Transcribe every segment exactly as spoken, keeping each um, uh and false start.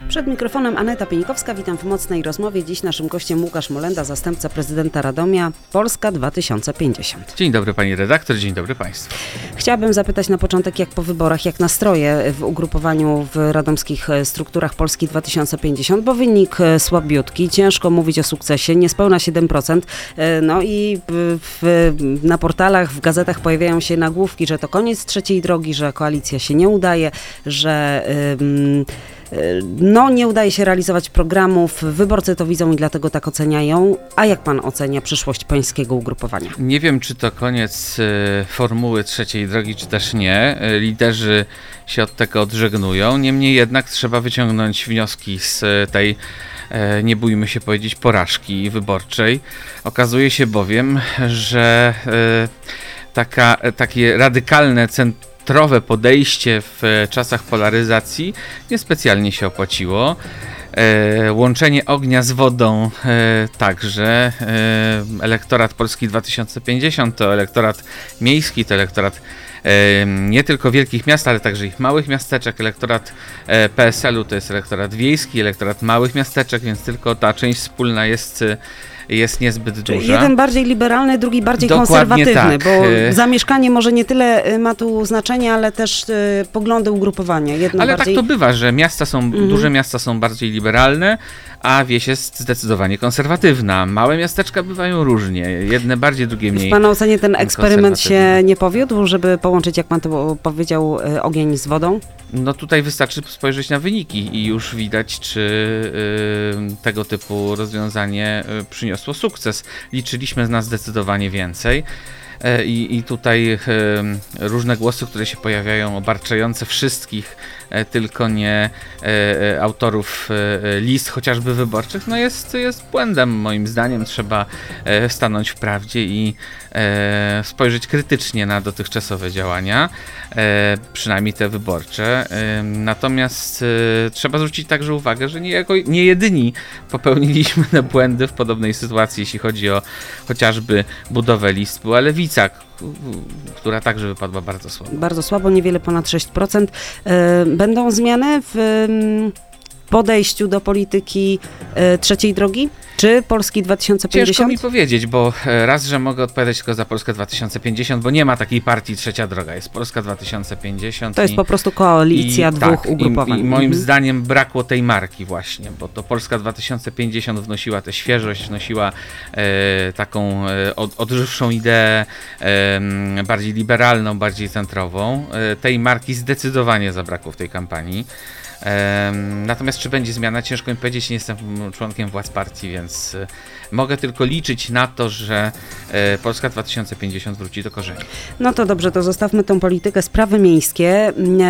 Przed mikrofonem Aneta Pienikowska, witam w mocnej rozmowie. Dziś naszym gościem Łukasz Molenda, zastępca prezydenta Radomia, Polska dwa tysiące pięćdziesiąt. Dzień dobry pani redaktor, dzień dobry państwu. Chciałabym zapytać na początek, jak po wyborach, jak nastroje w ugrupowaniu w radomskich strukturach Polski dwa tysiące pięćdziesiąt, bo wynik słabiutki, ciężko mówić o sukcesie, niespełna siedem procent. No i w, na portalach, w gazetach pojawiają się nagłówki, że to koniec trzeciej drogi, że koalicja się nie udaje, że ym, no nie udaje się realizować programów, wyborcy to widzą i dlatego tak oceniają. A jak pan ocenia przyszłość pańskiego ugrupowania? Nie wiem, czy to koniec y, formuły trzeciej drogi, czy też nie. Y, liderzy się od tego odżegnują. Niemniej jednak trzeba wyciągnąć wnioski z y, tej, y, nie bójmy się powiedzieć, porażki wyborczej. Okazuje się bowiem, że y, taka, takie radykalne centrum Trowe podejście w czasach polaryzacji niespecjalnie się opłaciło. E, łączenie ognia z wodą e, także. E, elektorat Polski dwa tysiące pięćdziesiąt to elektorat miejski, to elektorat e, nie tylko wielkich miast, ale także ich małych miasteczek. Elektorat e, P S L u to jest elektorat wiejski, elektorat małych miasteczek, więc tylko ta część wspólna jest jest niezbyt duża. Jeden bardziej liberalny, drugi bardziej Dokładnie konserwatywny, tak. bo zamieszkanie może nie tyle ma tu znaczenie, ale też y, poglądy ugrupowania. Jedno ale bardziej... tak to bywa, że miasta są, mhm. duże miasta są bardziej liberalne, a wieś jest zdecydowanie konserwatywna. Małe miasteczka bywają różnie. Jedne bardziej, drugie mniej. W pana ocenie ten eksperyment się nie powiódł, żeby połączyć, jak pan to powiedział, ogień z wodą? No tutaj wystarczy spojrzeć na wyniki i już widać, czy y, tego typu rozwiązanie y, przyniosło sukces. Liczyliśmy na zdecydowanie więcej. I, I tutaj e, różne głosy, które się pojawiają, obarczające wszystkich, e, tylko nie e, autorów e, list chociażby wyborczych, no jest, jest błędem moim zdaniem. Trzeba e, stanąć w prawdzie i e, spojrzeć krytycznie na dotychczasowe działania, e, przynajmniej te wyborcze. E, natomiast e, trzeba zwrócić także uwagę, że nie, jako, nie jedyni popełniliśmy te błędy w podobnej sytuacji, jeśli chodzi o chociażby budowę list. Była Lewica, która także wypadła bardzo słabo. Bardzo słabo, niewiele ponad sześć procent. Będą zmiany w podejściu do polityki trzeciej drogi? Czy Polski dwa tysiące pięćdziesiąt? Ciężko mi powiedzieć, bo raz, że mogę odpowiadać tylko za Polskę dwa tysiące pięćdziesiąt, bo nie ma takiej partii Trzecia Droga. Jest Polska dwa tysiące pięćdziesiąt. To jest i, po prostu koalicja i, dwóch tak, ugrupowań. I, i moim mhm. zdaniem brakło tej marki właśnie, bo to Polska dwa tysiące pięćdziesiąt wnosiła tę świeżość, wnosiła e, taką e, od, odżywszą ideę, e, bardziej liberalną, bardziej centrową. E, tej marki zdecydowanie zabrakło w tej kampanii. Natomiast czy będzie zmiana, ciężko mi powiedzieć, nie jestem członkiem władz partii, więc mogę tylko liczyć na to, że Polska dwa tysiące pięćdziesiąt wróci do korzeni. No to dobrze, to zostawmy tą politykę. Sprawy miejskie.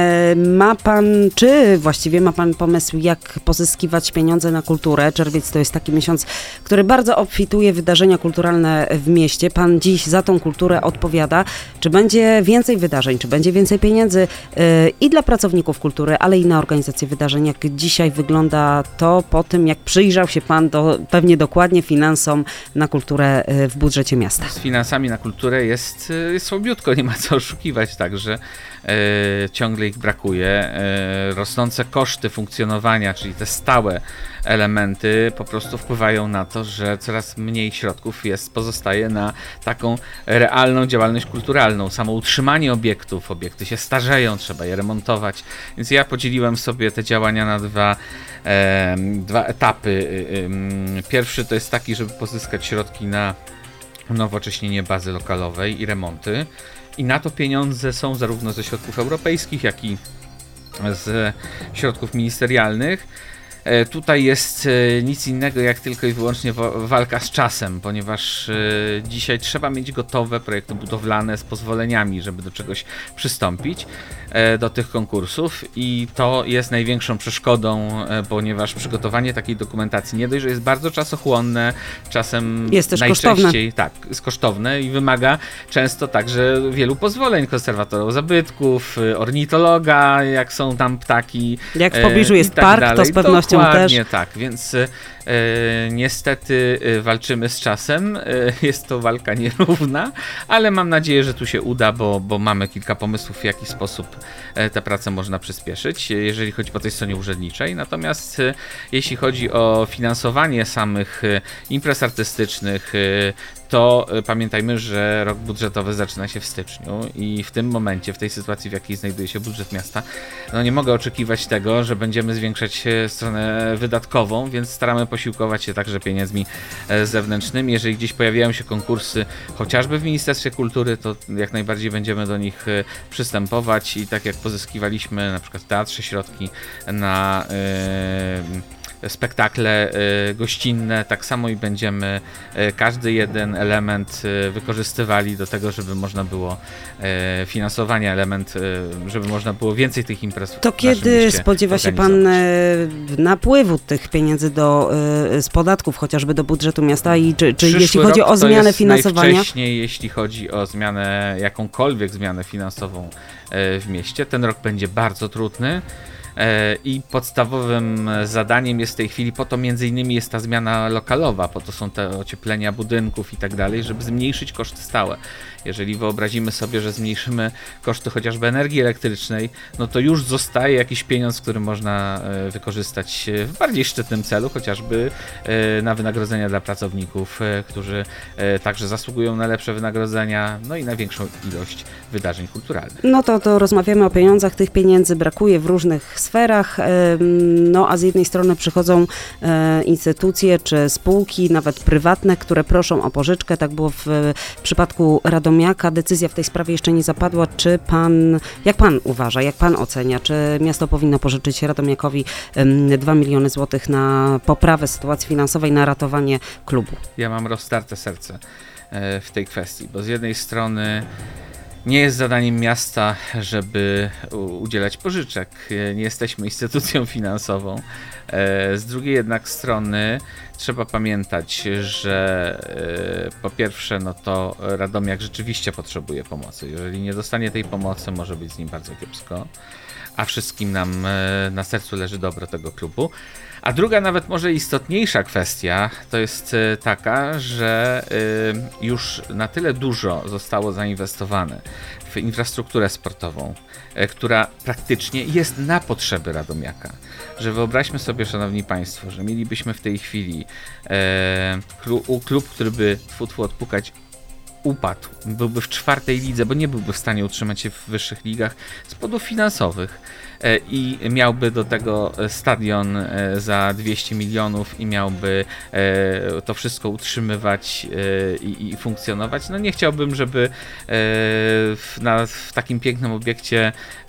Ma pan, czy właściwie ma pan pomysł, jak pozyskiwać pieniądze na kulturę? Czerwiec to jest taki miesiąc, który bardzo obfituje wydarzenia kulturalne w mieście. Pan dziś za tą kulturę odpowiada. Czy będzie więcej wydarzeń, czy będzie więcej pieniędzy i dla pracowników kultury, ale i na organizację wydarzeń? Jak dzisiaj wygląda to po tym, jak przyjrzał się pan do, pewnie dokładnie finansom na kulturę w budżecie miasta? Z finansami na kulturę jest, jest słabiutko, nie ma co oszukiwać, także e, ciągle ich brakuje. E, rosnące koszty funkcjonowania, czyli te stałe elementy po prostu wpływają na to, że coraz mniej środków jest, pozostaje na taką realną działalność kulturalną. Samo utrzymanie obiektów, obiekty się starzeją, trzeba je remontować, więc ja podzieliłem sobie te działania na dwa, e, dwa etapy. E, pierwszy to jest taki, żeby pozyskać środki na unowocześnienie bazy lokalowej i remonty. I na to pieniądze są zarówno ze środków europejskich, jak i z środków ministerialnych. Tutaj jest nic innego jak tylko i wyłącznie walka z czasem, ponieważ dzisiaj trzeba mieć gotowe projekty budowlane z pozwoleniami, żeby do czegoś przystąpić, do tych konkursów, i to jest największą przeszkodą, ponieważ przygotowanie takiej dokumentacji nie dość, że jest bardzo czasochłonne, czasem jest też najczęściej kosztowne. tak, jest kosztowne i wymaga często także wielu pozwoleń konserwatorów zabytków, ornitologa, jak są tam ptaki. Jak w pobliżu jest tak park, dalej. to z pewnością mobilnością też. Dokładnie tak, więc e, niestety e, walczymy z czasem, e, jest to walka nierówna, ale mam nadzieję, że tu się uda, bo, bo mamy kilka pomysłów, w jaki sposób e, tę pracę można przyspieszyć, jeżeli chodzi po tej stronie urzędniczej. Natomiast e, jeśli chodzi o finansowanie samych e, imprez artystycznych, e, to e, pamiętajmy, że rok budżetowy zaczyna się w styczniu i w tym momencie, w tej sytuacji, w jakiej znajduje się budżet miasta, no nie mogę oczekiwać tego, że będziemy zwiększać e, stronę wydatkową, więc staramy posiłkować się także pieniędzmi e, zewnętrznymi. Jeżeli gdzieś pojawiają się konkursy, chociażby w Ministerstwie Kultury, to jak najbardziej będziemy do nich e, przystępować i tak jak pozyskiwaliśmy na przykład w teatrze środki na e, spektakle y, gościnne, tak samo i będziemy y, każdy jeden element y, wykorzystywali do tego, żeby można było y, finansowanie element, y, żeby można było więcej tych imprez. To kiedy spodziewa się pan y, napływu tych pieniędzy do, y, z podatków, chociażby do budżetu miasta i czy, czy jeśli chodzi o zmianę finansowania? Najwcześniej, jeśli chodzi o zmianę, jakąkolwiek zmianę finansową y, w mieście, ten rok będzie bardzo trudny. I podstawowym zadaniem jest w tej chwili, po to między innymi jest ta zmiana lokalowa, po to są te ocieplenia budynków i tak dalej, żeby zmniejszyć koszty stałe. Jeżeli wyobrazimy sobie, że zmniejszymy koszty chociażby energii elektrycznej, no to już zostaje jakiś pieniądz, który można wykorzystać w bardziej szczytnym celu, chociażby na wynagrodzenia dla pracowników, którzy także zasługują na lepsze wynagrodzenia, no i na większą ilość wydarzeń kulturalnych. No to, to rozmawiamy o pieniądzach, tych pieniędzy brakuje w różnych sferach, no a z jednej strony przychodzą instytucje czy spółki, nawet prywatne, które proszą o pożyczkę. Tak było w przypadku Radomiaka. Decyzja w tej sprawie jeszcze nie zapadła. Czy pan, jak pan uważa, jak pan ocenia, czy miasto powinno pożyczyć Radomiakowi dwa miliony złotych na poprawę sytuacji finansowej, na ratowanie klubu? Ja mam roztarte serce w tej kwestii, bo z jednej strony nie jest zadaniem miasta, żeby udzielać pożyczek. Nie jesteśmy instytucją finansową. Z drugiej jednak strony trzeba pamiętać, że po pierwsze, no to Radomiak rzeczywiście potrzebuje pomocy. Jeżeli nie dostanie tej pomocy, może być z nim bardzo kiepsko. A wszystkim nam na sercu leży dobro tego klubu. A druga, nawet może istotniejsza kwestia, to jest taka, że już na tyle dużo zostało zainwestowane w infrastrukturę sportową, która praktycznie jest na potrzeby Radomiaka, że wyobraźmy sobie, szanowni państwo, że mielibyśmy w tej chwili klub, który by tfu, tfu, odpukać upadł, byłby w czwartej lidze, bo nie byłby w stanie utrzymać się w wyższych ligach z powodów finansowych i miałby do tego stadion za dwieście milionów i miałby to wszystko utrzymywać i, i funkcjonować. No nie chciałbym, żeby w, na, w takim pięknym obiekcie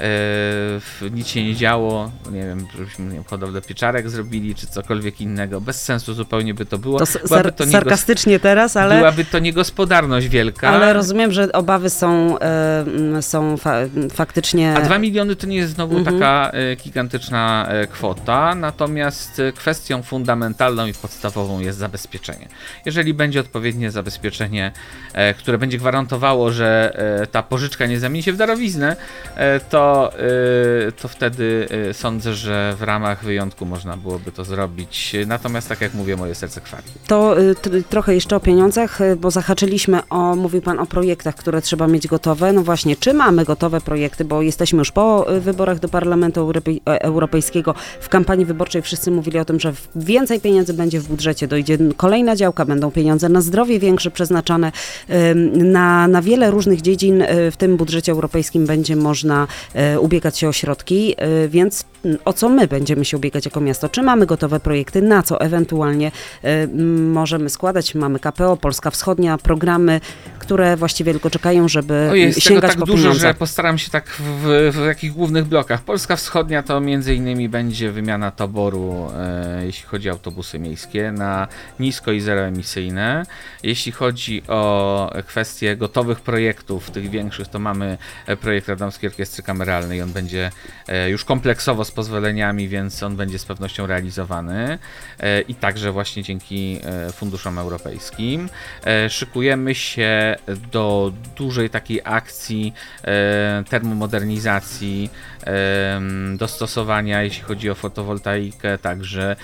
nic się nie działo, nie wiem, żebyśmy nie wiem, hodowlę pieczarek zrobili, czy cokolwiek innego. Bez sensu zupełnie by to było. To sar- to sarkastycznie teraz, ale... Byłaby to niegospodarność wielka. Ale rozumiem, że obawy są, y, są fa- faktycznie... A dwa miliony to nie jest znowu mhm. taka gigantyczna kwota, natomiast kwestią fundamentalną i podstawową jest zabezpieczenie. Jeżeli będzie odpowiednie zabezpieczenie, które będzie gwarantowało, że ta pożyczka nie zamieni się w darowiznę, to, to wtedy sądzę, że w ramach wyjątku można byłoby to zrobić. Natomiast tak jak mówię, moje serce krwawi. To t- trochę jeszcze o pieniądzach, bo zahaczyliśmy o, mówił pan o projektach, które trzeba mieć gotowe. No właśnie, czy mamy gotowe projekty, bo jesteśmy już po wyborach do Parlamentu Europejskiego. W kampanii wyborczej wszyscy mówili o tym, że więcej pieniędzy będzie w budżecie, dojdzie kolejna działka, będą pieniądze na zdrowie większe przeznaczane, na, na wiele różnych dziedzin w tym budżecie europejskim będzie można ubiegać się o środki, więc o co my będziemy się ubiegać jako miasto? Czy mamy gotowe projekty, na co ewentualnie możemy składać? Mamy K P O, Polska Wschodnia, programy, które właściwie tylko czekają, żeby o jest sięgać tego tak po dużo, pieniądze. że postaram się tak w, w takich głównych blokach. Polska Wschodnia to między innymi będzie wymiana taboru, e, jeśli chodzi o autobusy miejskie, na nisko i zeroemisyjne. Jeśli chodzi o kwestie gotowych projektów, tych większych, to mamy projekt Radomskiej Orkiestry Kameralnej. On będzie e, już kompleksowo z pozwoleniami, więc on będzie z pewnością realizowany e, i także właśnie dzięki e, funduszom europejskim. E, szykujemy się do dużej takiej akcji e, termomodernizacji em, dostosowania, jeśli chodzi o fotowoltaikę, także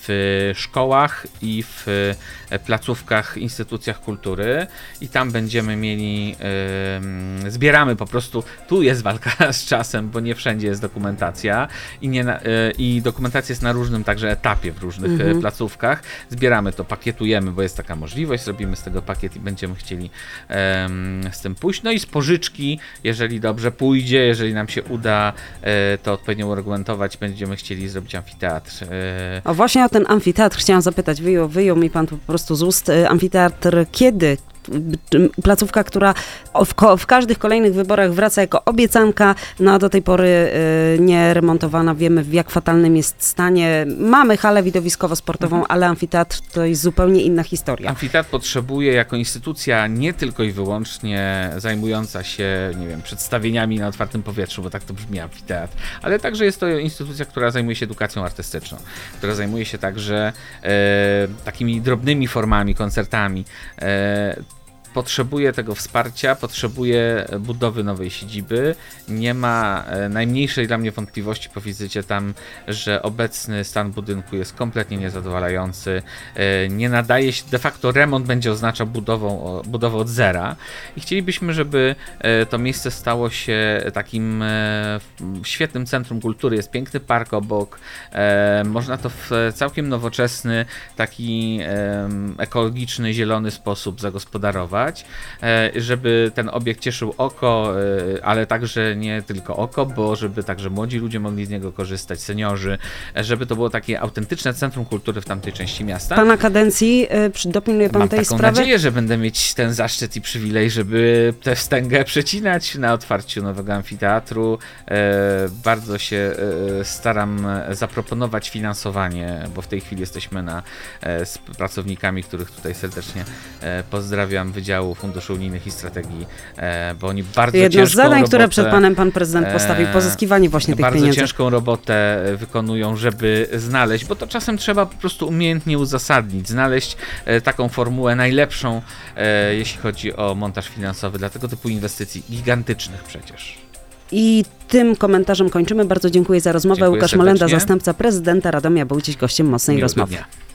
w szkołach i w placówkach, instytucjach kultury i tam będziemy mieli, em, zbieramy po prostu, tu jest walka z czasem, bo nie wszędzie jest dokumentacja i, nie na, e, i dokumentacja jest na różnym także etapie w różnych Mhm. e, placówkach. Zbieramy to, pakietujemy, bo jest taka możliwość, zrobimy z tego pakiet i będziemy chcieli em, z tym pójść. No i z pożyczki, jeżeli dobrze pójdzie, jeżeli nam się uda e, to odpowiednio uregumentować, będziemy chcieli zrobić amfiteatr. E, O właśnie o ten amfiteatr chciałam zapytać. Wyjął, wyjął mi pan po prostu z ust. Y, Amfiteatr kiedy? Placówka, która w, ko- w każdych kolejnych wyborach wraca jako obiecanka, no a do tej pory y, nie remontowana. Wiemy, w jak fatalnym jest stanie. Mamy halę widowiskowo-sportową, Mhm. ale amfiteatr to jest zupełnie inna historia. Amfiteatr potrzebuje jako instytucja nie tylko i wyłącznie zajmująca się, nie wiem, przedstawieniami na otwartym powietrzu, bo tak to brzmi amfiteatr, ale także jest to instytucja, która zajmuje się edukacją artystyczną, która zajmuje się także e, takimi drobnymi formami, koncertami. E, Potrzebuje tego wsparcia, potrzebuje budowy nowej siedziby. Nie ma e, najmniejszej dla mnie wątpliwości po wizycie tam, że obecny stan budynku jest kompletnie niezadowalający. E, nie nadaje się, de facto remont będzie oznaczał budową, o- budowę od zera i chcielibyśmy, żeby e, to miejsce stało się takim e, w- świetnym centrum kultury. Jest piękny park obok, e, można to w całkiem nowoczesny, taki em, ekologiczny, zielony sposób zagospodarować, e, żeby ten obiekt cieszył oko, e, ale także nie tylko oko, bo żeby także młodzi ludzie mogli z niego korzystać, seniorzy, e, żeby to było takie autentyczne centrum kultury w tamtej części miasta. Pana kadencji y, przy- dopilnuje pan Mam tej taką sprawy? nadzieję, że będę mieć ten zaszczyt i przywilej, żeby tę wstęgę przecinać na otwarciu nowego amfiteatru. E, bardzo się e, staram zaproponować finansowanie, bo w tej chwili jesteśmy na, e, z pracownikami, których tutaj serdecznie e, pozdrawiam, Wydziału Funduszy Unijnych i Strategii, e, bo oni bardzo Jedno z ciężką zadań, robotę, które przed panem pan prezydent e, postawił, pozyskiwanie właśnie tych bardzo pieniędzy. ciężką robotę wykonują, żeby znaleźć, bo to czasem trzeba po prostu umiejętnie uzasadnić, znaleźć e, taką formułę najlepszą, e, jeśli chodzi o montaż finansowy dla tego typu inwestycji gigantycznych przecież. I tym komentarzem kończymy. Bardzo dziękuję za rozmowę. Dziękuję Łukasz Molenda, serdecznie. zastępca prezydenta Radomia, był dziś gościem Mocnej Miłego Rozmowy. dnia.